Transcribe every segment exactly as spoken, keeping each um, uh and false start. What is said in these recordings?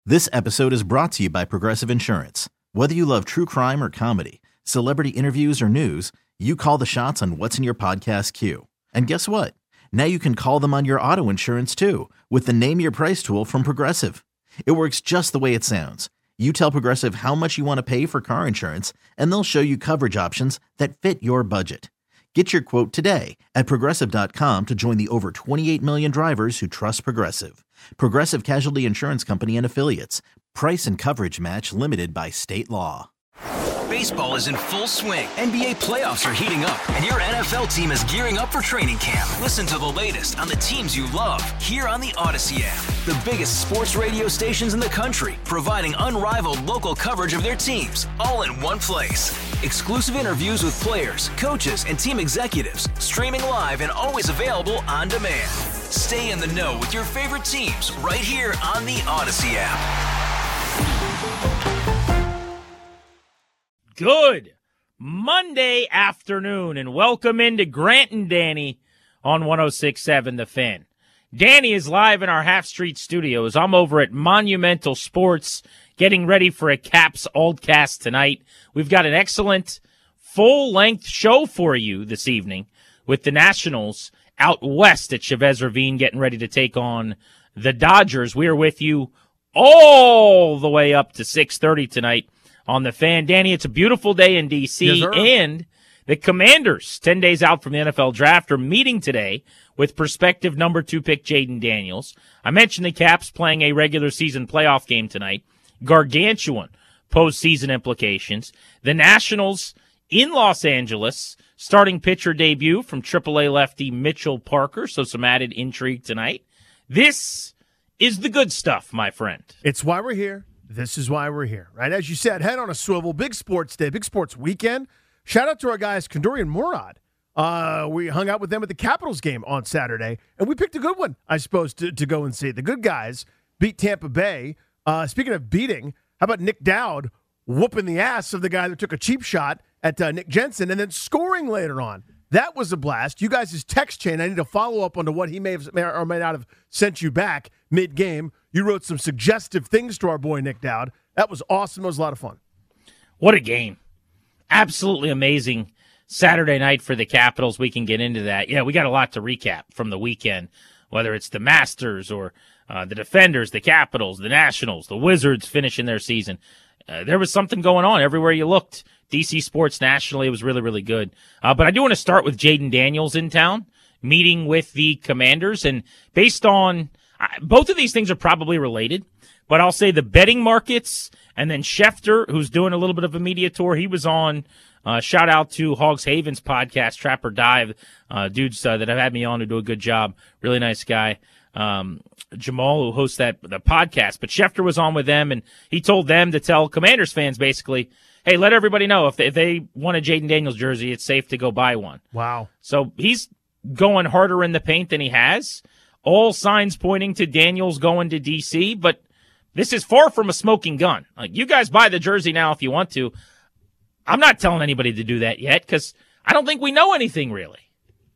This episode is brought to you by Progressive Insurance. Whether you love true crime or comedy, celebrity interviews or news, you call the shots on what's in your podcast queue. And guess what? Now you can call them on your auto insurance too with the Name Your Price tool from Progressive. It works just the way it sounds. You tell Progressive how much you want to pay for car insurance, and they'll show you coverage options that fit your budget. Get your quote today at Progressive dot com to join the over twenty-eight million drivers who trust Progressive. Progressive Casualty Insurance Company and Affiliates. Price and coverage match limited by state law. Baseball is in full swing. N B A playoffs are heating up, and your N F L team is gearing up for training camp. Listen to the latest on the teams you love here on the Odyssey app. The biggest sports radio stations in the country, providing unrivaled local coverage of their teams, all in one place. Exclusive interviews with players, coaches, and team executives, streaming live and always available on demand. Stay in the know with your favorite teams right here on the Odyssey app. Good Monday afternoon, and welcome into Grant and Danny on one oh six point seven The Fan. Danny is live in our Half Street studios. I'm over at Monumental Sports getting ready for a Caps Oldcast tonight. We've got an excellent full-length show for you this evening with the Nationals out west at Chavez Ravine getting ready to take on the Dodgers. We are with you all the way up to six thirty tonight on The Fan. Danny, it's a beautiful day in D C, yes, and the Commanders, ten days out from the N F L Draft, are meeting today with prospective number two pick Jaden Daniels. I mentioned the Caps playing a regular season playoff game tonight. Gargantuan postseason implications. The Nationals in Los Angeles, starting pitcher debut from triple A lefty Mitchell Parker, so some added intrigue tonight. This is the good stuff, my friend. It's why we're here. This is why we're here, right? As you said, head on a swivel, big sports day, big sports weekend. Shout out to our guys, Kanduri and Murad. Uh, we hung out with them at the Capitals game on Saturday, and we picked a good one, I suppose, to, to go and see. The good guys beat Tampa Bay. Uh, speaking of beating, how about Nick Dowd whooping the ass of the guy that took a cheap shot at uh, Nick Jensen and then scoring later on? That was a blast. You guys' text chain, I need to follow up onto what he may have may or may not have sent you back mid-game. You wrote some suggestive things to our boy Nick Dowd. That was awesome. It was a lot of fun. What a game. Absolutely amazing Saturday night for the Capitals. We can get into that. Yeah, we got a lot to recap from the weekend, whether it's the Masters or uh, the Defenders, the Capitals, the Nationals, the Wizards finishing their season. Uh, there was something going on everywhere you looked. D C sports nationally, it was really, really good. Uh, but I do want to start with Jaden Daniels in town, meeting with the Commanders. And based on uh, both of these things are probably related, but I'll say the betting markets and then Schefter, who's doing a little bit of a media tour. He was on, uh, shout out to Hogs Haven's podcast, Trap or Dive, uh, dudes uh, that have had me on who do a good job. Really nice guy. Um, Jamal, who hosts that the podcast. But Schefter was on with them, and he told them to tell Commanders fans basically, hey, let everybody know if they, if they want a Jaden Daniels jersey, it's safe to go buy one. Wow. So he's going harder in the paint than he has. All signs pointing to Daniels going to D C, but this is far from a smoking gun. Like, you guys buy the jersey now if you want to. I'm not telling anybody to do that yet because I don't think we know anything really.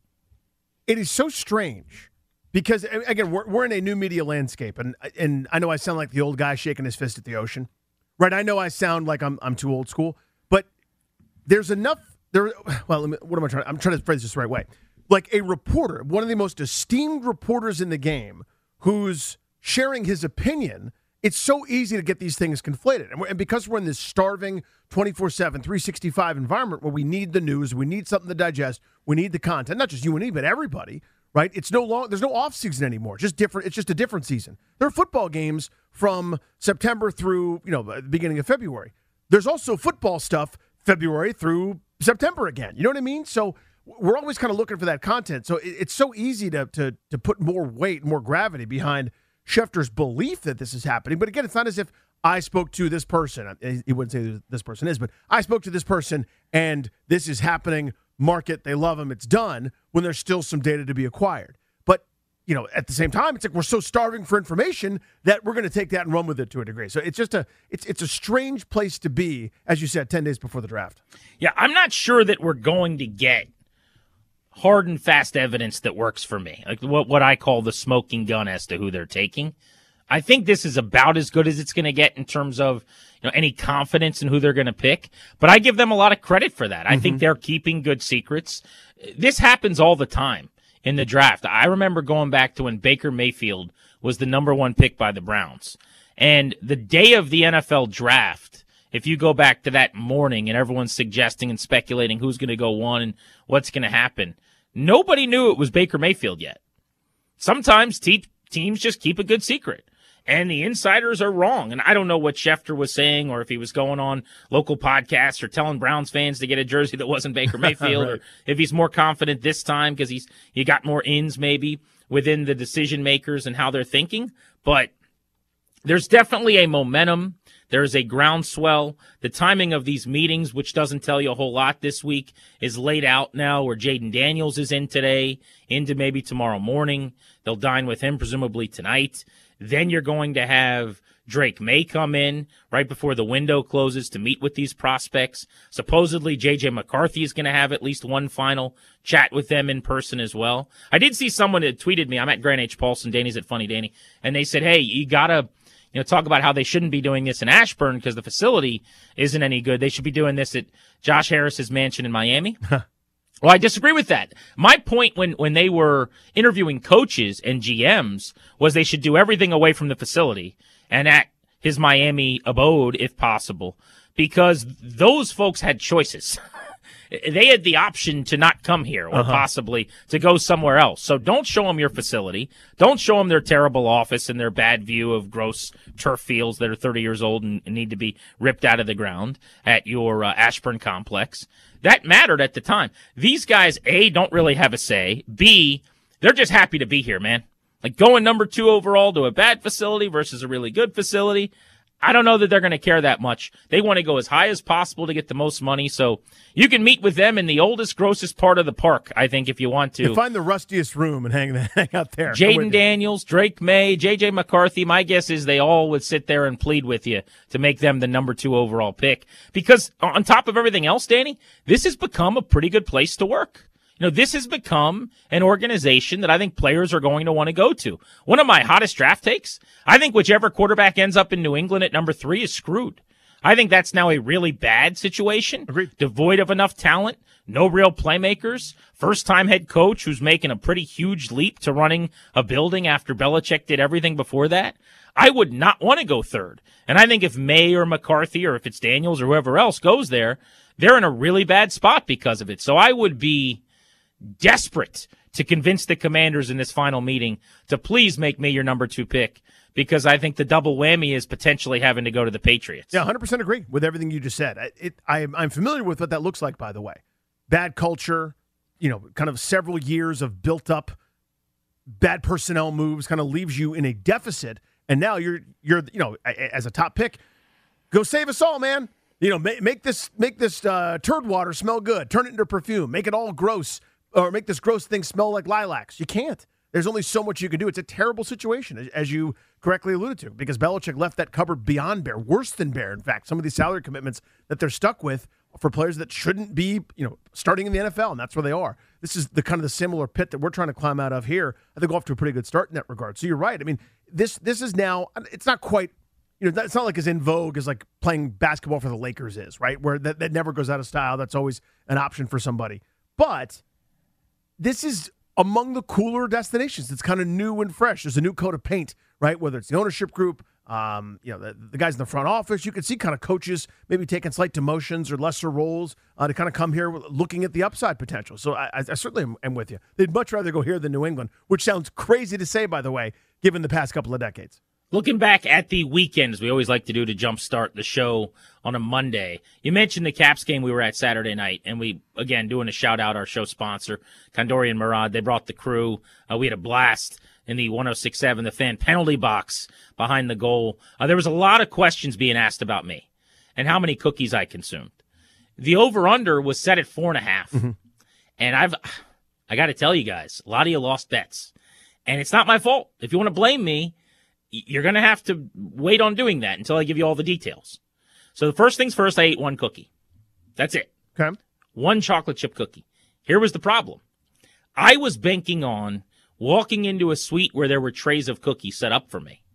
It is so strange because, again, we're, we're in a new media landscape, and and I know I sound like the old guy shaking his fist at the ocean. Right, I know I sound like I'm I'm too old school, but there's enough there. Well, let me, what am I trying? I'm trying to phrase this the right way. Like a reporter, one of the most esteemed reporters in the game, who's sharing his opinion. It's so easy to get these things conflated, and, and because we're in this starving twenty-four seven, three sixty-five environment where we need the news, we need something to digest, we need the content. Not just you and me, but everybody. Right? It's no long. There's no off season anymore. It's just different. It's just a different season. There are football games from September through you know the beginning of February. There's also football stuff February through September again. You know what I mean? So we're always kind of looking for that content. So it, it's so easy to to to put more weight, more gravity behind Schefter's belief that this is happening. But again, it's not as if I spoke to this person. He wouldn't say who this person is, but I spoke to this person and this is happening. Market, they love him, it's done, when there's still some data to be acquired. But, you know, at the same time, it's like we're so starving for information that we're going to take that and run with it to a degree. So it's just a it's it's a strange place to be, as you said, ten days before the draft. Yeah, I'm not sure that we're going to get hard and fast evidence that works for me, like what, what I call the smoking gun as to who they're taking. I think this is about as good as it's going to get in terms of, you know, any confidence in who they're going to pick. But I give them a lot of credit for that. I mm-hmm. think they're keeping good secrets. This happens all the time in the draft. I remember going back to when Baker Mayfield was the number one pick by the Browns. And the day of the N F L draft, if you go back to that morning and everyone's suggesting and speculating who's going to go one and what's going to happen, nobody knew it was Baker Mayfield yet. Sometimes te- teams just keep a good secret. And the insiders are wrong. And I don't know what Schefter was saying or if he was going on local podcasts or telling Browns fans to get a jersey that wasn't Baker Mayfield right. or if he's more confident this time because he's he got more ins maybe within the decision makers and how they're thinking. But there's definitely a momentum. There's a groundswell. The timing of these meetings, which doesn't tell you a whole lot this week, is laid out now where Jaden Daniels is in today, into maybe tomorrow morning. They'll dine with him presumably tonight. Then you're going to have Drake May come in right before the window closes to meet with these prospects. Supposedly, J J McCarthy is going to have at least one final chat with them in person as well. I did see someone that tweeted me. I'm at Grant H. Paulson. Danny's at Funny Danny. And they said, hey, you got to you know, talk about how they shouldn't be doing this in Ashburn because the facility isn't any good. They should be doing this at Josh Harris's mansion in Miami. Well, I disagree with that. My point when, when they were interviewing coaches and G Ms was they should do everything away from the facility and at his Miami abode if possible, because those folks had choices. They had the option to not come here or uh-huh. possibly to go somewhere else. So don't show them your facility. Don't show them their terrible office and their bad view of gross turf fields that are thirty years old and need to be ripped out of the ground at your uh, Ashburn complex. That mattered at the time. These guys, A, don't really have a say. B, they're just happy to be here, man. Like going number two overall to a bad facility versus a really good facility, I don't know that they're going to care that much. They want to go as high as possible to get the most money. So you can meet with them in the oldest, grossest part of the park, I think, if you want to. You find the rustiest room and hang, hang out there. Jaden Daniels, Drake May, J J McCarthy, my guess is they all would sit there and plead with you to make them the number two overall pick. Because on top of everything else, Danny, this has become a pretty good place to work. You know, this has become an organization that I think players are going to want to go to. One of my hottest draft takes, I think whichever quarterback ends up in New England at number three is screwed. I think that's now a really bad situation. Agreed. Devoid of enough talent, no real playmakers, first-time head coach who's making a pretty huge leap to running a building after Belichick did everything before that. I would not want to go third. And I think if May or McCarthy or if it's Daniels or whoever else goes there, they're in a really bad spot because of it. So I would be desperate to convince the Commanders in this final meeting to please make me your number two pick, because I think the double whammy is potentially having to go to the Patriots. Yeah, one hundred percent agree with everything you just said. It, I, I'm familiar with what that looks like, by the way. Bad culture, you know, kind of several years of built-up bad personnel moves kind of leaves you in a deficit, and now you're, you're, you know, as a top pick, go save us all, man. You know, make, make this, make this uh, turd water smell good. Turn it into perfume. Make it all gross. Or make this gross thing smell like lilacs. You can't. There's only so much you can do. It's a terrible situation, as you correctly alluded to, because Belichick left that cupboard beyond bare, worse than bare. In fact, some of these salary commitments that they're stuck with for players that shouldn't be, you know, starting in the N F L, and that's where they are. This is the kind of the similar pit that we're trying to climb out of here. I think we're off to a pretty good start in that regard. So you're right. I mean, this this is now, it's not quite, you know, it's not like as in vogue as like playing basketball for the Lakers is, right? Where that, that never goes out of style. That's always an option for somebody. But this is among the cooler destinations. It's kind of new and fresh. There's a new coat of paint, right? Whether it's the ownership group, um, you know, the, the guys in the front office. You can see kind of coaches maybe taking slight demotions or lesser roles uh, to kind of come here looking at the upside potential. So I, I certainly am, am with you. They'd much rather go here than New England, which sounds crazy to say, by the way, given the past couple of decades. Looking back at the weekends, we always like to do to jumpstart the show on a Monday. You mentioned the Caps game we were at Saturday night, and we, again, doing a shout-out, our show sponsor, Kandori and Murad. They brought the crew. Uh, we had a blast in the one oh six point seven, the Fan penalty box behind the goal. Uh, there was a lot of questions being asked about me and how many cookies I consumed. The over-under was set at four and a half. Mm-hmm. And I've, I got to tell you guys, a lot of you lost bets. And it's not my fault. If you want to blame me, you're going to have to wait on doing that until I give you all the details. So the first things first, I ate one cookie. That's it. Okay. One chocolate chip cookie. Here was the problem. I was banking on walking into a suite where there were trays of cookies set up for me.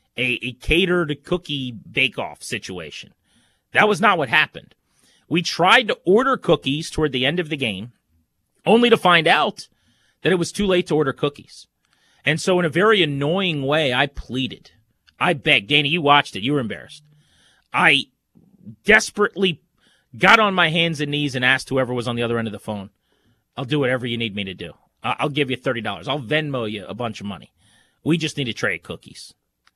a, a catered cookie bake-off situation. That was not what happened. We tried to order cookies toward the end of the game, only to find out that it was too late to order cookies. And so in a very annoying way, I pleaded. I begged. Danny, you watched it. You were embarrassed. I desperately got on my hands and knees and asked whoever was on the other end of the phone, I'll do whatever you need me to do. I'll give you thirty dollars. I'll Venmo you a bunch of money. We just need a tray of cookies.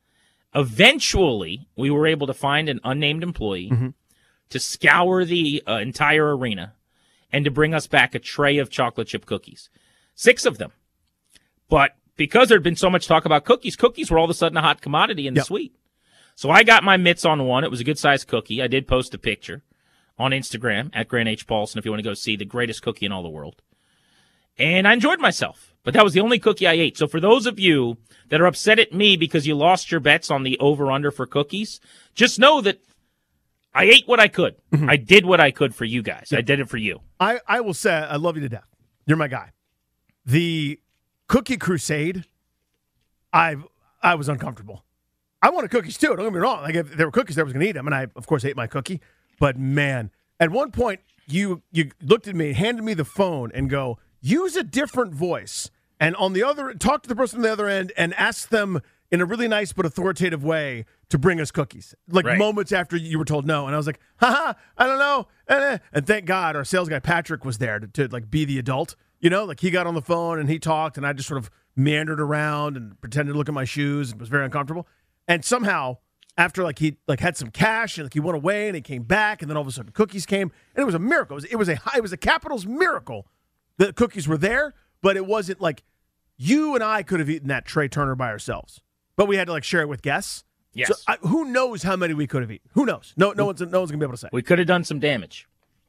Eventually, we were able to find an unnamed employee mm-hmm. to scour the uh, entire arena and to bring us back a tray of chocolate chip cookies. Six of them. But because there had been so much talk about cookies, cookies were all of a sudden a hot commodity in the yep. suite. So I got my mitts on one. It was a good-sized cookie. I did post a picture on Instagram at Grant H. Paulson if you want to go see the greatest cookie in all the world. And I enjoyed myself. But that was the only cookie I ate. So for those of you that are upset at me because you lost your bets on the over-under for cookies, just know that I ate what I could. Mm-hmm. I did what I could for you guys. Yeah. I did it for you. I, I will say I love you to death. You're my guy. The Cookie Crusade, I I was uncomfortable. I wanted cookies too. Don't get me wrong. Like if there were cookies, I was going to eat them, and I of course ate my cookie. But man, at one point you you looked at me, handed me the phone, and go, use a different voice, and on the other, talk to the person on the other end, and ask them in a really nice but authoritative way to bring us cookies. Like right. moments after you were told no, and I was like, haha, I don't know, and thank God our sales guy Patrick was there to, to like be the adult. You know, like he got on the phone and he talked, and I just sort of meandered around and pretended to look at my shoes and was very uncomfortable. And somehow, after like he like had some cash and like he went away and he came back, and then all of a sudden cookies came, and it was a miracle. It was, it was a it was a Capitals miracle that cookies were there, but it wasn't like you and I could have eaten that Trey Turner by ourselves, but we had to like share it with guests. Yes. So I, who knows how many we could have eaten? Who knows? No, no one's no one's gonna be able to say. We could have done some damage.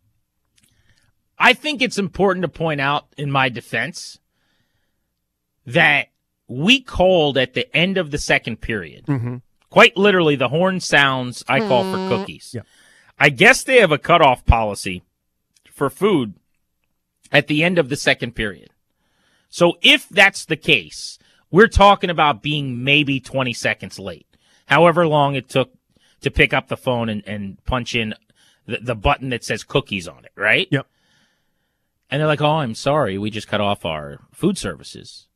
I think it's important to point out in my defense that we called at the end of the second period. Mm-hmm. Quite literally, the horn sounds, I call for cookies. Yeah. I guess they have a cutoff policy for food at the end of the second period. So if that's the case, we're talking about being maybe twenty seconds late. However long it took to pick up the phone and, and punch in the, the button that says cookies on it, right? Yep. And they're like, oh, I'm sorry, we just cut off our food services.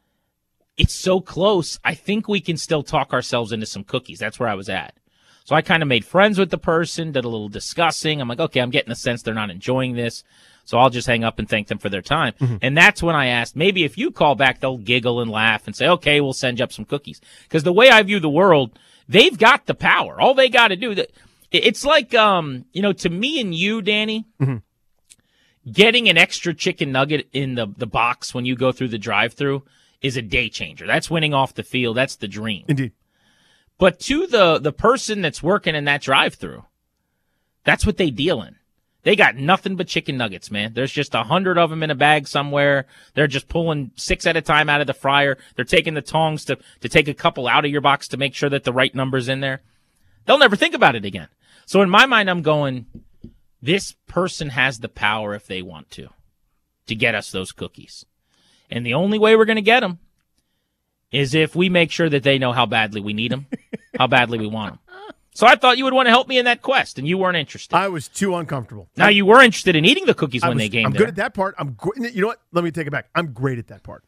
It's so close, I think we can still talk ourselves into some cookies. That's where I was at. So I kind of made friends with the person, did a little discussing. I'm like, okay, I'm getting the sense they're not enjoying this, so I'll just hang up and thank them for their time. Mm-hmm. And that's when I asked, maybe if you call back, they'll giggle and laugh and say, okay, we'll send you up some cookies. Because the way I view the world, they've got the power. All they got to do, it's like, um, you know, to me and you, Danny, mm-hmm. getting an extra chicken nugget in the, the box when you go through the drive-thru is a day changer. That's winning off the field. That's the dream. Indeed. But to the, the person that's working in that drive-thru, that's what they deal in. They got nothing but chicken nuggets, man. There's just a hundred of them in a bag somewhere. They're just pulling six at a time out of the fryer. They're taking the tongs to, to take a couple out of your box to make sure that the right number's in there. They'll never think about it again. So in my mind, I'm going, this person has the power if they want to, to get us those cookies. And the only way we're going to get them is if we make sure that they know how badly we need them, how badly we want them. So I thought you would want to help me in that quest, and you weren't interested. I was too uncomfortable. Now, you were interested in eating the cookies when was, they came I'm there. good at that part. I'm gr- You know what? Let me take it back. I'm great at that part.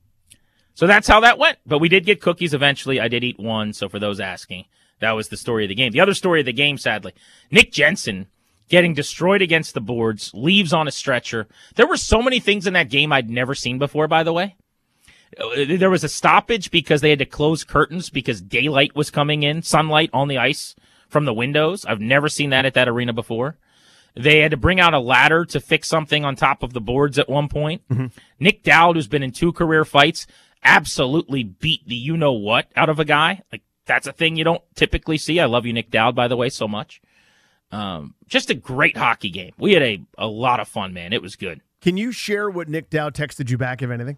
So that's how that went. But we did get cookies eventually. I did eat one, so for those asking, that was the story of the game. The other story of the game, sadly, Nick Jensen getting destroyed against the boards, leaves on a stretcher. There were so many things in that game I'd never seen before, by the way. There was a stoppage because they had to close curtains because daylight was coming in, sunlight on the ice from the windows. I've never seen that at that arena before. They had to bring out a ladder to fix something on top of the boards at one point. Mm-hmm. Nick Dowd, who's been in two career fights, absolutely beat the you-know-what out of a guy. Like, that's a thing you don't typically see. I love you, Nick Dowd, by the way, so much. Um, just a great hockey game. We had a, a lot of fun, man. It was good. Can you share what Nick Dowd texted you back, if anything?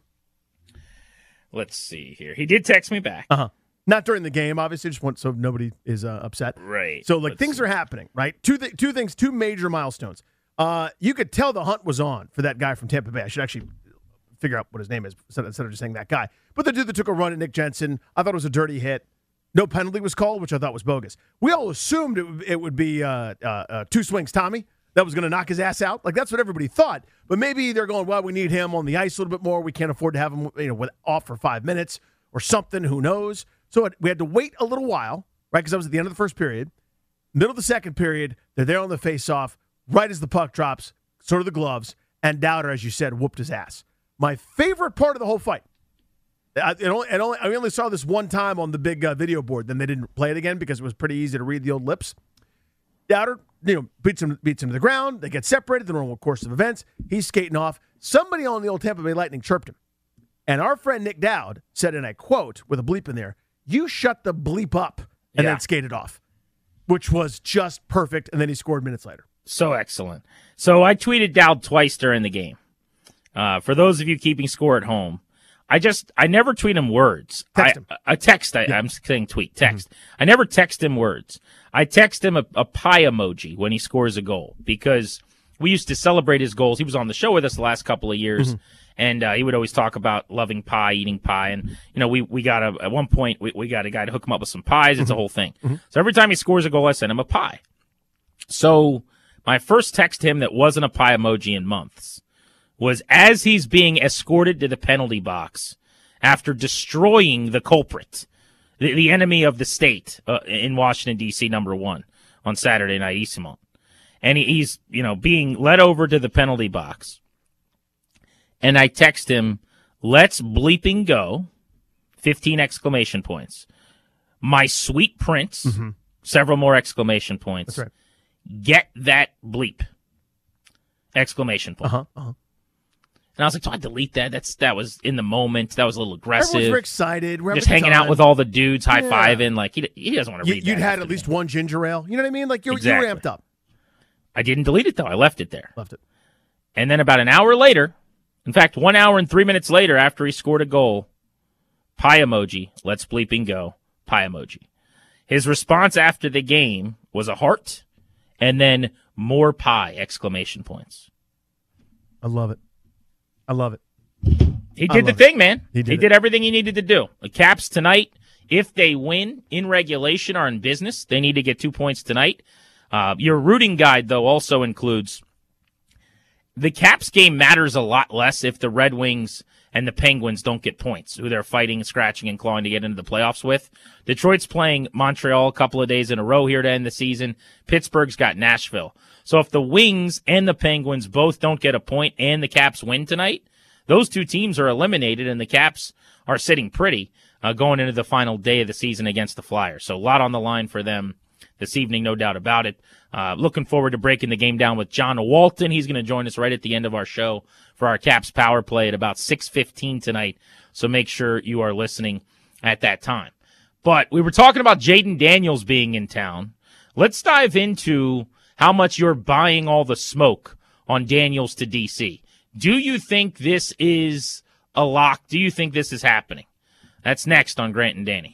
Let's see here. He did text me back. Uh-huh. Not during the game, obviously, just want so nobody is uh, upset. Right. So, like, Let's things see. are happening, right? Two th- two things, two major milestones. Uh, you could tell the hunt was on for that guy from Tampa Bay. I should actually figure out what his name is instead of just saying that guy. But the dude that took a run at Nick Jensen, I thought it was a dirty hit. No penalty was called, which I thought was bogus. We all assumed it would, it would be uh, uh, uh, two swings Tommy that was going to knock his ass out. Like, that's what everybody thought. But maybe they're going, well, we need him on the ice a little bit more. We can't afford to have him, you know, with, off for five minutes or something. Who knows? So it, we had to wait a little while, right, because that was at the end of the first period. Middle of the second period, they're there on the face-off, right as the puck drops, sort of the gloves, and Dowder, as you said, whooped his ass. My favorite part of the whole fight, I, it only, it only, I only saw this one time on the big uh, video board. Then they didn't play it again because it was pretty easy to read the old lips. Dowder, you know, beats him, beats him to the ground. They get separated, the normal course of events. He's skating off. Somebody on the old Tampa Bay Lightning chirped him. And our friend Nick Dowd said, and I quote, with a bleep in there, "You shut the bleep up," and yeah. then skated off, which was just perfect. And then he scored minutes later. So excellent. So I tweeted Dowd twice during the game. Uh, for those of you keeping score at home, I just, I never tweet him words. Text him. I, I text, I, yeah. I'm saying tweet, text. Mm-hmm. I never text him words. I text him a, a pie emoji when he scores a goal because we used to celebrate his goals. He was on the show with us the last couple of years, mm-hmm. and uh, he would always talk about loving pie, eating pie. And, you know, we, we got a, at one point, we, we got a guy to hook him up with some pies. It's mm-hmm. a whole thing. Mm-hmm. So every time he scores a goal, I send him a pie. So my first text to him that wasn't a pie emoji in months was as he's being escorted to the penalty box after destroying the culprit, the, the enemy of the state uh, in Washington, D C, number one, on Saturday Night Eastmont. And he, he's, you know, being led over to the penalty box. And I text him, "Let's bleeping go," fifteen exclamation points. "My sweet prince," mm-hmm. several more exclamation points. That's right. "Get that bleep," exclamation point. Uh-huh, uh-huh. And I was like, do I delete that? That's That was in the moment. That was a little aggressive. Everyone's very excited. We're just hanging out with all the dudes, high-fiving. Yeah. Like, he, he doesn't want to you, read You'd that had at least me. one ginger ale. You know what I mean? Like, you're, exactly. you're ramped up. I didn't delete it, though. I left it there. Left it. And then about an hour later, in fact, one hour and three minutes later after he scored a goal, pie emoji, "Let's bleeping go," pie emoji. His response after the game was a heart and then more pie, exclamation points. I love it. I love it. He did the thing, it. man. He did, he did everything he needed to do. The Caps tonight, if they win in regulation, are in business. They need to get two points tonight. Uh, your rooting guide, though, also includes the Caps game matters a lot less if the Red Wings and the Penguins don't get points, who they're fighting, scratching, and clawing to get into the playoffs with. Detroit's playing Montreal a couple of days in a row here to end the season. Pittsburgh's got Nashville. So if the Wings and the Penguins both don't get a point and the Caps win tonight, those two teams are eliminated, and the Caps are sitting pretty uh, going into the final day of the season against the Flyers. So a lot on the line for them this evening, no doubt about it. Uh, looking forward to breaking the game down with John Walton. He's going to join us right at the end of our show for our Caps Power Play at about six fifteen tonight. So make sure you are listening at that time. But we were talking about Jayden Daniels being in town. Let's dive into how much you're buying all the smoke on Daniels to D C. Do you think this is a lock? Do you think this is happening? That's next on Grant and Danny.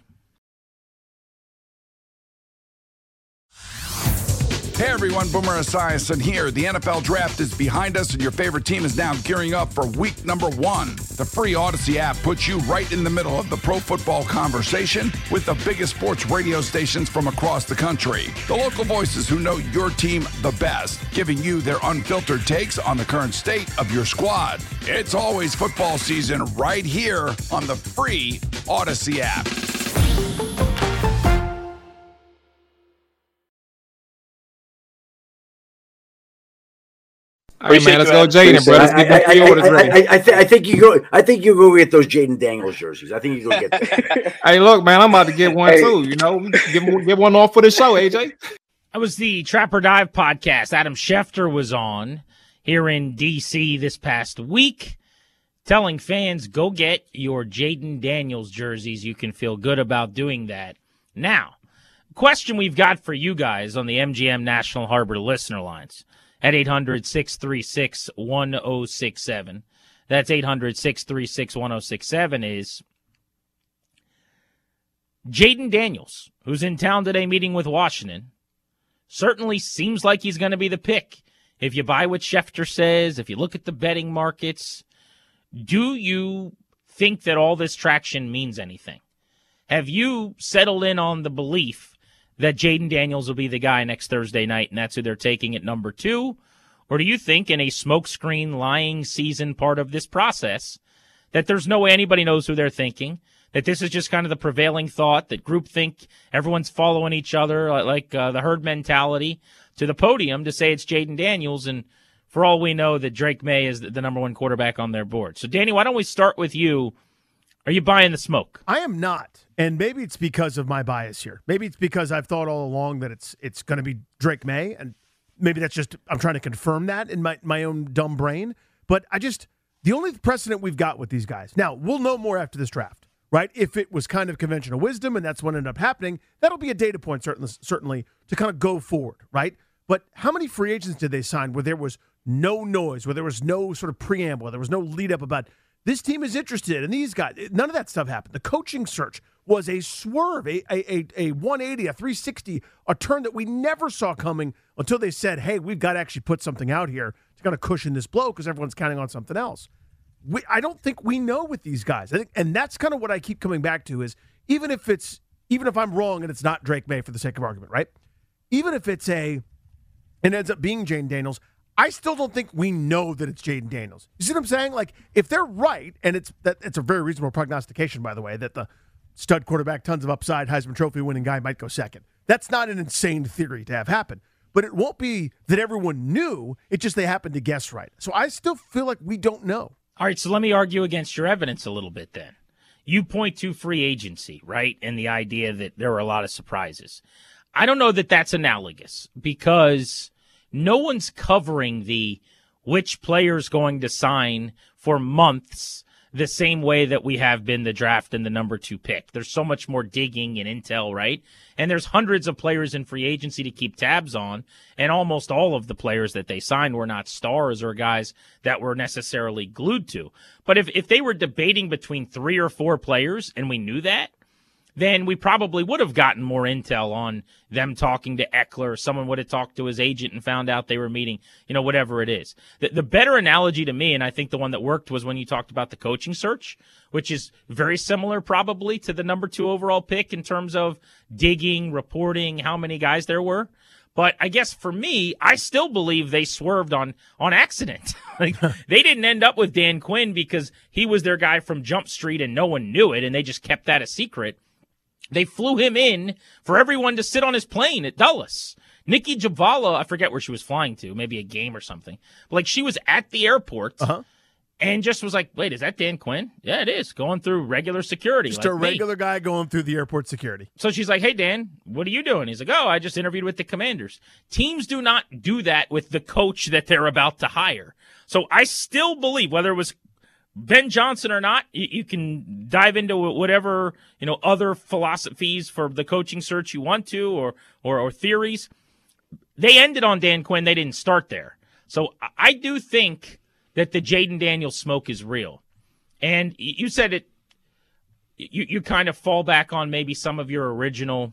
Hey everyone, Boomer Esiason here. The N F L Draft is behind us and your favorite team is now gearing up for week number one. The free Odyssey app puts you right in the middle of the pro football conversation with the biggest sports radio stations from across the country. The local voices who know your team the best, giving you their unfiltered takes on the current state of your squad. It's always football season right here on the free Odyssey app. All right, man, let's go, Jayden, bro. Let's get the pre-orders ready. I, I, I, th- I think you go. I think you go get those Jayden Daniels jerseys. I think you go get them. Hey, look, man, I'm about to get one hey. too. You know, get get one off for the show, A J. That was the Trapper Dive podcast. Adam Schefter was on here in D C this past week, telling fans go get your Jayden Daniels jerseys. You can feel good about doing that. Now, question we've got for you guys on the M G M National Harbor listener lines. At eight hundred, six three six, one oh six seven. That's eight hundred, six three six, one oh six seven is Jayden Daniels, who's in town today meeting with Washington, certainly seems like he's going to be the pick. If you buy what Schefter says, if you look at the betting markets, do you think that all this traction means anything? Have you settled in on the belief that Jayden Daniels will be the guy next Thursday night, and that's who they're taking at number two? Or do you think in a smokescreen lying season part of this process that there's no way anybody knows who they're thinking, that this is just kind of the prevailing thought, that groupthink, everyone's following each other, like uh, the herd mentality, to the podium to say it's Jayden Daniels, and for all we know that Drake May is the number one quarterback on their board. So, Danny, why don't we start with you? Are you buying the smoke? I am not, and maybe it's because of my bias here. Maybe it's because I've thought all along that it's it's going to be Drake May, and maybe that's just I'm trying to confirm that in my, my own dumb brain. But I just the only precedent we've got with these guys. Now, we'll know more after this draft, right? If it was kind of conventional wisdom and that's what ended up happening, that'll be a data point certainly, certainly to kind of go forward, right? But how many free agents did they sign where there was no noise, where there was no sort of preamble, there was no lead up about this team is interested in these guys? None of that stuff happened. The coaching search was a swerve, a, a, a one eighty, a three sixty, a turn that we never saw coming until they said, hey, we've got to actually put something out here to kind of cushion this blow because everyone's counting on something else. We, I don't think we know with these guys. I think, and that's kind of what I keep coming back to is even if it's, even if I'm wrong and it's not Drake May for the sake of argument, right? Even if it's a, and ends up being Jayden Daniels, I still don't think we know that it's Jayden Daniels. You see what I'm saying? Like, if they're right, and it's that it's a very reasonable prognostication, by the way, that the stud quarterback, tons of upside, Heisman Trophy winning guy might go second. That's not an insane theory to have happen. But it won't be that everyone knew. It's just they happened to guess right. So I still feel like we don't know. All right, so let me argue against your evidence a little bit then. You point to free agency, right, and the idea that there were a lot of surprises. I don't know that that's analogous because no one's covering the which player's going to sign for months the same way that we have been the draft and the number two pick. There's so much more digging and intel, right? And there's hundreds of players in free agency to keep tabs on, and almost all of the players that they signed were not stars or guys that were necessarily glued to. But if, if they were debating between three or four players and we knew that, then we probably would have gotten more intel on them talking to Eckler, or someone would have talked to his agent and found out they were meeting, you know, whatever it is. The, the better analogy to me, and I think the one that worked, was when you talked about the coaching search, which is very similar probably to the number two overall pick in terms of digging, reporting, how many guys there were. But I guess for me, I still believe they swerved on, on accident. Like, they didn't end up with Dan Quinn because he was their guy from Jump Street and no one knew it, and they just kept that a secret. They flew him in for everyone to sit on his plane at Dulles. Nikki Javala, I forget where she was flying to, maybe a game or something. But like, she was at the airport uh-huh. and just was like, wait, is that Dan Quinn? Yeah, it is. Going through regular security. Just like a regular me. guy going through the airport security. So she's like, hey, Dan, what are you doing? He's like, oh, I just interviewed with the Commanders. Teams do not do that with the coach that they're about to hire. So I still believe, whether it was Ben Johnson or not, you, you can dive into whatever, you know, other philosophies for the coaching search you want to, or, or, or theories. They ended on Dan Quinn. They didn't start there. So I do think that the Jayden Daniels smoke is real. And you said it, you, you kind of fall back on maybe some of your original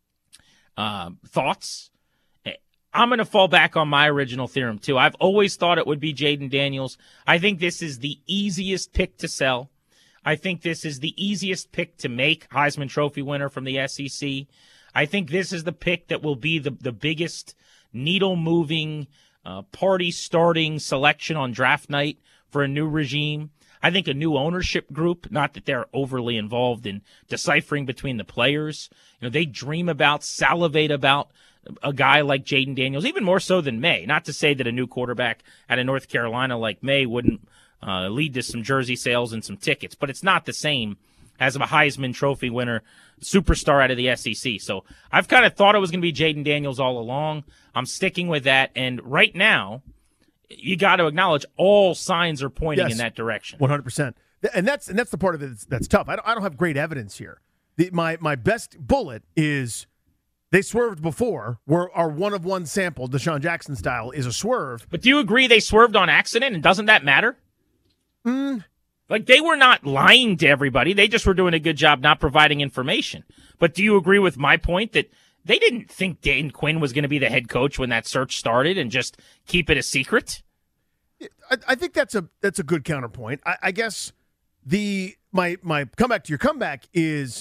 uh, thoughts. I'm going to fall back on my original theorem, too. I've always thought it would be Jayden Daniels. I think this is the easiest pick to sell. I think this is the easiest pick to make, Heisman Trophy winner from the S E C. I think this is the pick that will be the, the biggest needle-moving, uh, party-starting selection on draft night for a new regime. I think a new ownership group, not that they're overly involved in deciphering between the players. You know, they dream about, salivate about a guy like Jayden Daniels, even more so than May. Not to say that a new quarterback out of North Carolina like May wouldn't uh, lead to some jersey sales and some tickets, but it's not the same as a Heisman Trophy winner, superstar out of the S E C. So I've kind of thought it was going to be Jayden Daniels all along. I'm sticking with that, and right now, you got to acknowledge all signs are pointing yes, in that direction. one hundred percent. And that's and that's the part of it that's, that's tough. I don't, I don't have great evidence here. The, my my best bullet is they swerved before, where our one-of-one sample, Deshaun Jackson style, is a swerve. But do you agree they swerved on accident, and doesn't that matter? Mm. Like, they were not lying to everybody. They just were doing a good job not providing information. But do you agree with my point that they didn't think Dan Quinn was going to be the head coach when that search started and just keep it a secret? I, I think that's a that's a good counterpoint. I, I guess the my my comeback to your comeback is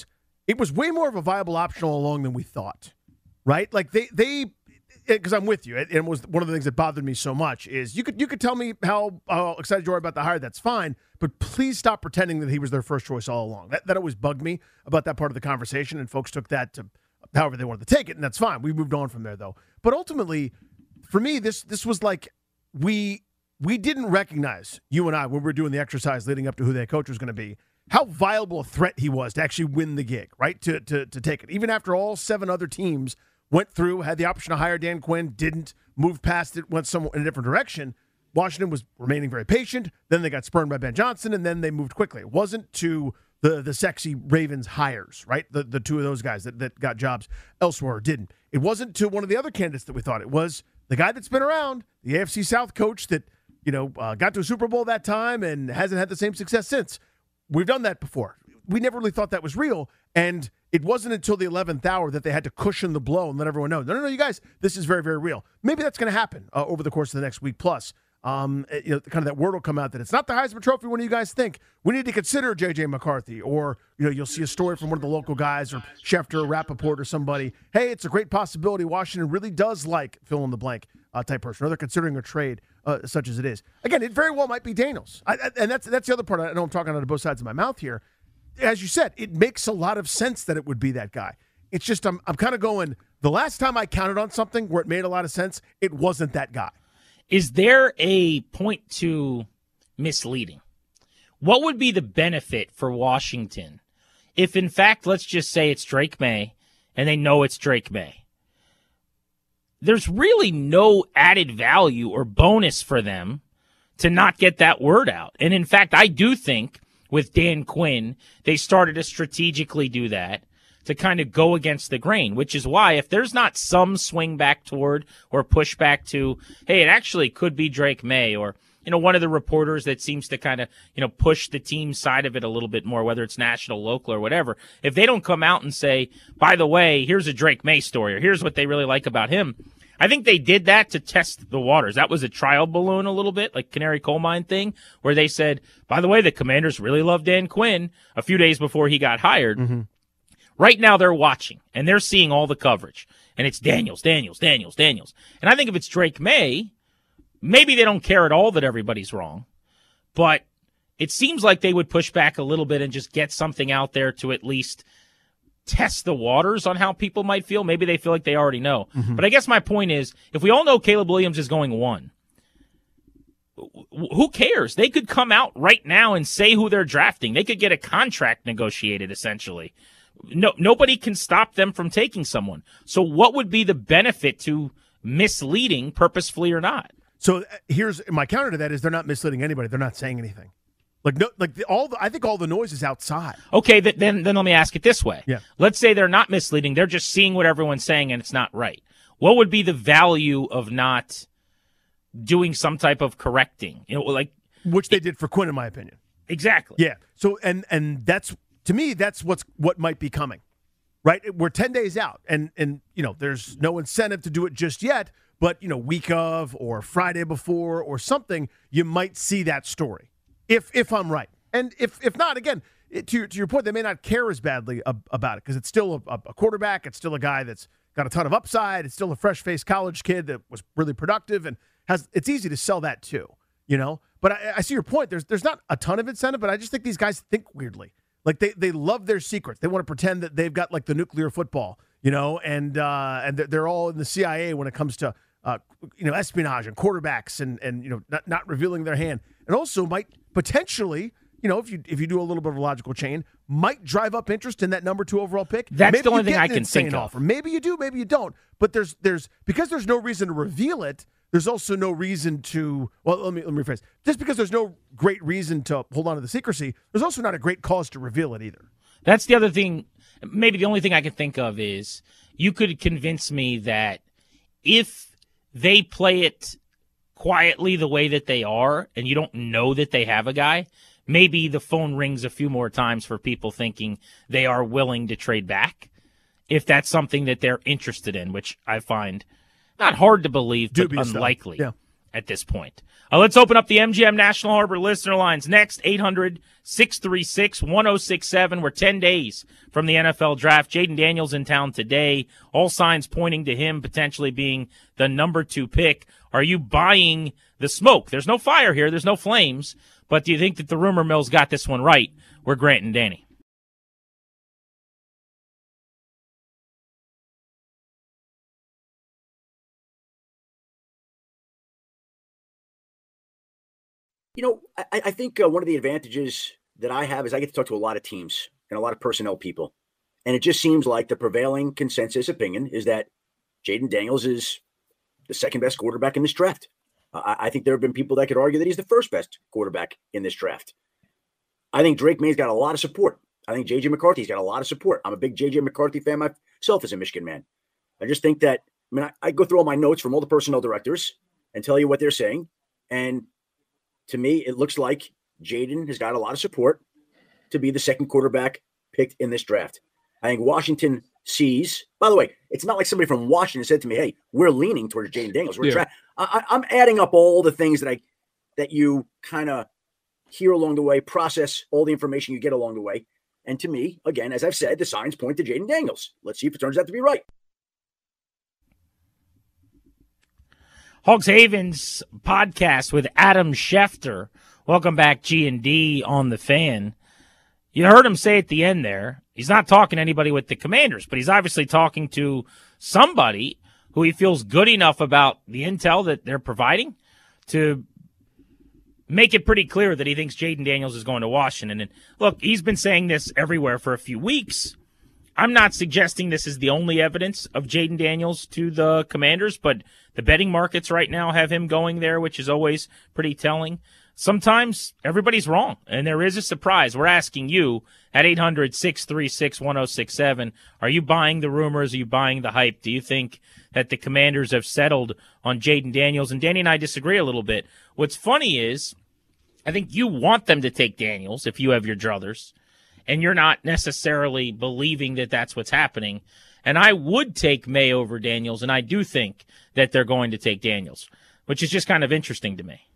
it was way more of a viable option all along than we thought, right? Like they they because I'm with you. It, it was one of the things that bothered me so much is you could you could tell me how, how excited you are about the hire. That's fine, but please stop pretending that he was their first choice all along. That that always bugged me about that part of the conversation, and folks took that to however they wanted to take it, and that's fine. We moved on from there though. But ultimately, for me, this this was like we we didn't recognize, you and I, when we were doing the exercise leading up to who their coach was going to be, how viable a threat he was to actually win the gig, right? To to to take it, even after all seven other teams went through, had the option to hire Dan Quinn, didn't, moved past it, went somewhat in a different direction. Washington was remaining very patient. Then they got spurned by Ben Johnson, and then they moved quickly. It wasn't to the the sexy Ravens hires, right? The the two of those guys that, that got jobs elsewhere or didn't. It wasn't to one of the other candidates that we thought. It was the guy that's been around, the A F C South coach that, you know, uh, got to a Super Bowl that time and hasn't had the same success since. We've done that before. We never really thought that was real, and it wasn't until the eleventh hour that they had to cushion the blow and let everyone know, no, no, no, you guys, this is very, very real. Maybe that's going to happen uh, over the course of the next week plus. Um, you know, kind of that word will come out that it's not the Heisman Trophy. What do you guys think? We need to consider J J McCarthy, or, you know, you'll see a story from one of the local guys or Schefter or Rappaport or somebody. Hey, it's a great possibility Washington really does like fill in the blank uh, type person, or they're considering a trade uh, such as it is. Again, it very well might be Daniels. I, I, and that's that's the other part. I know I'm talking out of both sides of my mouth here. As you said, it makes a lot of sense that it would be that guy. It's just I'm I'm kind of going, the last time I counted on something where it made a lot of sense, it wasn't that guy. Is there a point to misleading? What would be the benefit for Washington if, in fact, let's just say it's Drake May, and they know it's Drake May? There's really no added value or bonus for them to not get that word out. And, in fact, I do think with Dan Quinn, they started to strategically do that to kind of go against the grain, which is why if there's not some swing back toward or push back to, hey, it actually could be Drake May, or, you know, one of the reporters that seems to kind of, you know, push the team side of it a little bit more, whether it's national, local, or whatever, if they don't come out and say, by the way, here's a Drake May story, or here's what they really like about him, I think they did that to test the waters. That was a trial balloon a little bit, like Canary Coal Mine thing, where they said, by the way, the Commanders really love Dan Quinn a few days before he got hired. Mm-hmm. Right now they're watching, and they're seeing all the coverage. And it's Daniels, Daniels, Daniels, Daniels. And I think if it's Drake May, maybe they don't care at all that everybody's wrong. But it seems like they would push back a little bit and just get something out there to at least test the waters on how people might feel. Maybe they feel like they already know. Mm-hmm. But I guess my point is, if we all know Caleb Williams is going one, who cares? They could come out right now and say who they're drafting. They could get a contract negotiated, essentially. No, nobody can stop them from taking someone. So what would be the benefit to misleading, purposefully or not? So here's my counter to that: is they're not misleading anybody. They're not saying anything. Like no, like the, all. The, I think all the noise is outside. Okay, th- then then let me ask it this way. Yeah. Let's say they're not misleading. They're just seeing what everyone's saying, and it's not right. What would be the value of not doing some type of correcting? You know, like which they it, did for Quinn, in my opinion. Exactly. Yeah. So and and that's. To me, that's what's what might be coming, right? We're ten days out, and and you know there's no incentive to do it just yet. But you know, week of or Friday before or something, you might see that story. If if I'm right, and if if not, again, it, to your, to your point, they may not care as badly ab- about it because it's still a, a quarterback. It's still a guy that's got a ton of upside. It's still a fresh-faced college kid that was really productive and has. It's easy to sell that too, you know. But I, I see your point. There's there's not a ton of incentive, but I just think these guys think weirdly. Like they, they love their secrets. They want to pretend that they've got like the nuclear football, you know, and uh, and they're all in the C I A when it comes to uh, you know espionage and quarterbacks and and you know not, not revealing their hand, and also might potentially, you know, if you if you do a little bit of a logical chain, might drive up interest in that number two overall pick. That's maybe the only thing I can think of. Offer. Maybe you do, maybe you don't. But there's there's because there's no reason to reveal it. There's also no reason to, well, let me let me rephrase. Just because there's no great reason to hold on to the secrecy, there's also not a great cause to reveal it either. That's the other thing. Maybe the only thing I can think of is you could convince me that if they play it quietly the way that they are and you don't know that they have a guy, maybe the phone rings a few more times for people thinking they are willing to trade back if that's something that they're interested in, which I find not hard to believe, but Dubious unlikely. Stuff. at this point. Uh, let's open up the M G M National Harbor listener lines next. eight hundred, six three six, one oh six seven. We're ten days from the N F L draft. Jayden Daniels in town today. All signs pointing to him potentially being the number two pick. Are you buying the smoke? There's no fire here. There's no flames. But do you think that the rumor mill's got this one right? We're Grant and Danny. You know, I, I think uh, one of the advantages that I have is I get to talk to a lot of teams and a lot of personnel people. And it just seems like the prevailing consensus opinion is that Jayden Daniels is the second best quarterback in this draft. Uh, I, I think there have been people that could argue that he's the first best quarterback in this draft. I think Drake May's got a lot of support. I think J J McCarthy's got a lot of support. I'm a big J J McCarthy fan myself as a Michigan man. I just think that, I mean, I, I go through all my notes from all the personnel directors and tell you what they're saying. And to me, it looks like Jayden has got a lot of support to be the second quarterback picked in this draft. I think Washington sees, by the way, it's not like somebody from Washington said to me, hey, we're leaning towards Jayden Daniels. We're yeah. tra- I, I'm adding up all the things that I that you kind of hear along the way, process all the information you get along the way. And to me, again, as I've said, the signs point to Jayden Daniels. Let's see if it turns out to be right. Hogs Haven's podcast with Adam Schefter. Welcome back, G and D on the Fan. You heard him say at the end there, he's not talking to anybody with the Commanders, but he's obviously talking to somebody who he feels good enough about the intel that they're providing to make it pretty clear that he thinks Jayden Daniels is going to Washington. And look, he's been saying this everywhere for a few weeks. I'm not suggesting this is the only evidence of Jayden Daniels to the Commanders, but the betting markets right now have him going there, which is always pretty telling. Sometimes everybody's wrong, and there is a surprise. We're asking you at eight hundred, six three six, one oh six seven, are you buying the rumors? Are you buying the hype? Do you think that the Commanders have settled on Jayden Daniels? And Danny and I disagree a little bit. What's funny is I think you want them to take Daniels if you have your druthers, and you're not necessarily believing that that's what's happening. And I would take May over Daniels, and I do think that they're going to take Daniels, which is just kind of interesting to me.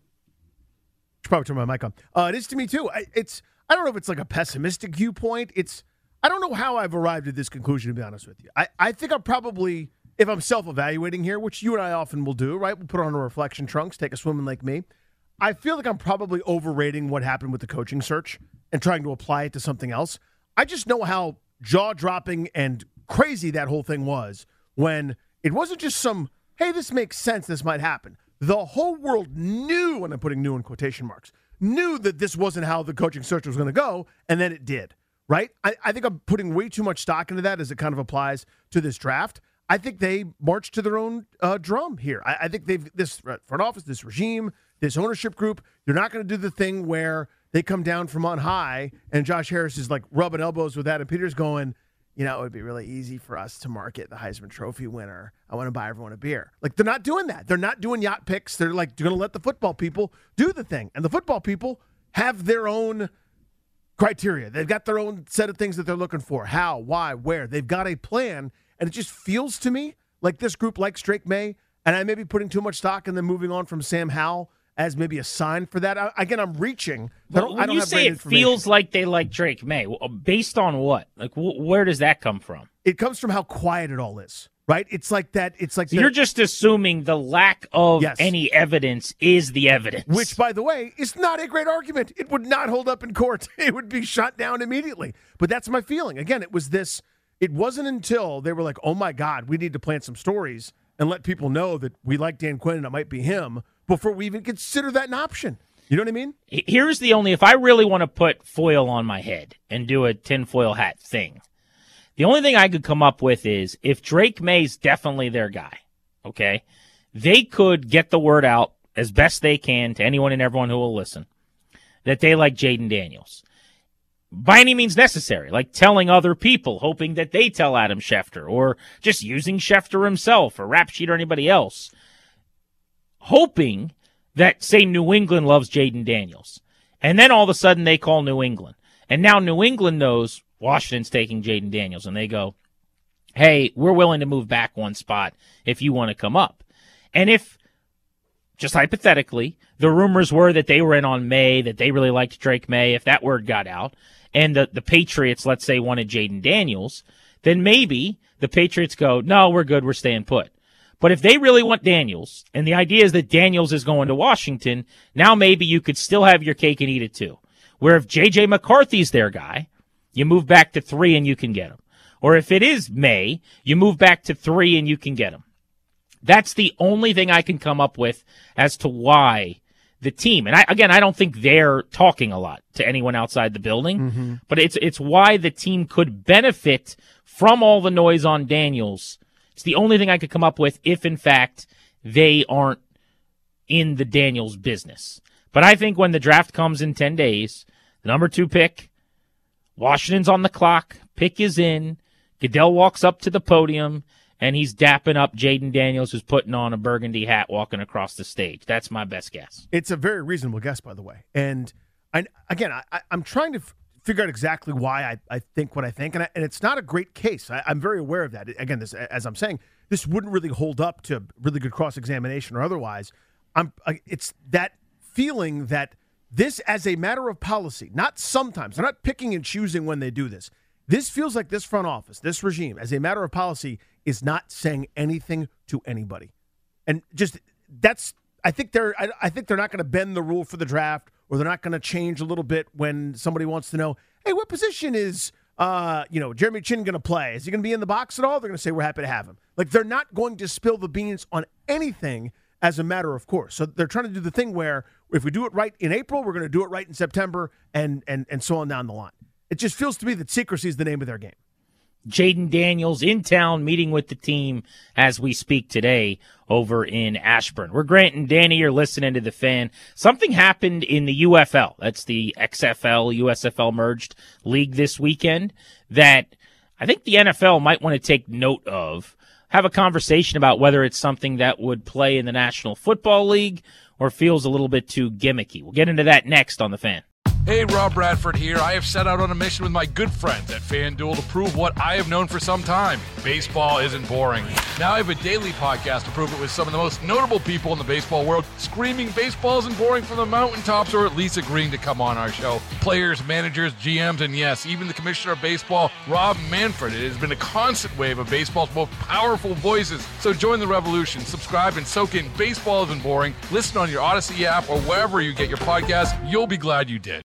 Should probably turn my mic on. Uh, it is to me, too. I, it's I don't know if it's like a pessimistic viewpoint. It's I don't know how I've arrived at this conclusion, to be honest with you. I, I think I'm probably, if I'm self-evaluating here, which you and I often will do, right? We'll put on our reflection trunks, take a swim in Lake Me. I feel like I'm probably overrating what happened with the coaching search and trying to apply it to something else. I just know how jaw-dropping and crazy that whole thing was when it wasn't just some, hey, this makes sense, this might happen. The whole world knew, and I'm putting new in quotation marks, knew that this wasn't how the coaching search was going to go, and then it did, right? I, I think I'm putting way too much stock into that as it kind of applies to this draft. I think they marched to their own uh, drum here. I, I think they've, this front office, this regime, this ownership group, they're not going to do the thing where they come down from on high and Josh Harris is like rubbing elbows with Adam Peters going, you know, it would be really easy for us to market the Heisman Trophy winner. I want to buy everyone a beer. Like, they're not doing that. They're not doing yacht picks. They're like going to let the football people do the thing. And the football people have their own criteria. They've got their own set of things that they're looking for. How, why, where. They've got a plan. And it just feels to me like this group likes Drake May. And I may be putting too much stock in them moving on from Sam Howell as maybe a sign for that. I, again, I'm reaching. But I don't, when I don't you have say it feels like they like Drake May, based on what? Like, wh- where does that come from? It comes from how quiet it all is, right? It's like that. It's like so the, you're just assuming the lack of yes. any evidence is the evidence. Which, by the way, is not a great argument. It would not hold up in court. It would be shot down immediately. But that's my feeling. Again, it was this. It wasn't until they were like, oh, my God, we need to plant some stories and let people know that we like Dan Quinn and it might be him before we even consider that an option. You know what I mean? Here's the only, if I really want to put foil on my head and do a tinfoil hat thing, the only thing I could come up with is if Drake May's definitely their guy, okay, they could get the word out as best they can to anyone and everyone who will listen that they like Jayden Daniels. By any means necessary, like telling other people, hoping that they tell Adam Schefter, or just using Schefter himself or Rap Sheet or anybody else, hoping that, say, New England loves Jayden Daniels. And then all of a sudden they call New England. And now New England knows Washington's taking Jayden Daniels. And they go, hey, we're willing to move back one spot if you want to come up. And if just hypothetically, the rumors were that they were in on May, that they really liked Drake May. If that word got out, and the, the Patriots, let's say, wanted Jayden Daniels, then maybe the Patriots go, no, we're good, we're staying put. But if they really want Daniels, and the idea is that Daniels is going to Washington, now maybe you could still have your cake and eat it too. Where if J J McCarthy's their guy, you move back to three and you can get him. Or if it is May, you move back to three and you can get him. That's the only thing I can come up with as to why the team, and I, again, I don't think they're talking a lot to anyone outside the building, mm-hmm. but it's it's why the team could benefit from all the noise on Daniels. It's the only thing I could come up with if, in fact, they aren't in the Daniels business. But I think when the draft comes in ten days, the number two pick, Washington's on the clock, pick is in, Goodell walks up to the podium, and he's dapping up Jayden Daniels, who's putting on a burgundy hat walking across the stage. That's my best guess. It's a very reasonable guess, by the way. And I, again, I, I'm trying to f- figure out exactly why I, I think what I think, and, I, and it's not a great case. I, I'm very aware of that. Again, this, as I'm saying, this wouldn't really hold up to really good cross-examination or otherwise. I'm. It's that feeling that this, as a matter of policy, not sometimes, they're not picking and choosing when they do this. This feels like this front office, this regime, as a matter of policy, is not saying anything to anybody. And just that's I think they're I, I think they're not going to bend the rule for the draft, or they're not going to change a little bit when somebody wants to know, hey, what position is uh, you know, Jeremy Chin going to play? Is he going to be in the box at all? They're going to say we're happy to have him. Like, they're not going to spill the beans on anything as a matter of course. So they're trying to do the thing where if we do it right in April, we're going to do it right in September, and and and so on down the line. It just feels to me that secrecy is the name of their game. Jayden Daniels in town meeting with the team as we speak today over in Ashburn. We're Grant and Danny. You're listening to The Fan. Something happened in the U F L. That's the X F L, U S F L merged league this weekend that I think the N F L might want to take note of, have a conversation about whether it's something that would play in the National Football League or feels a little bit too gimmicky. We'll get into that next on The Fan. Hey, Rob Bradford here. I have set out on a mission with my good friends at FanDuel to prove what I have known for some time. Baseball isn't boring. Now I have a daily podcast to prove it with some of the most notable people in the baseball world, screaming baseball isn't boring from the mountaintops, or at least agreeing to come on our show. Players, managers, G Ms, and yes, even the commissioner of baseball, Rob Manfred. It has been a constant wave of baseball's most powerful voices. So join the revolution. Subscribe and soak in Baseball Isn't Boring. Listen on your Odyssey app or wherever you get your podcasts. You'll be glad you did.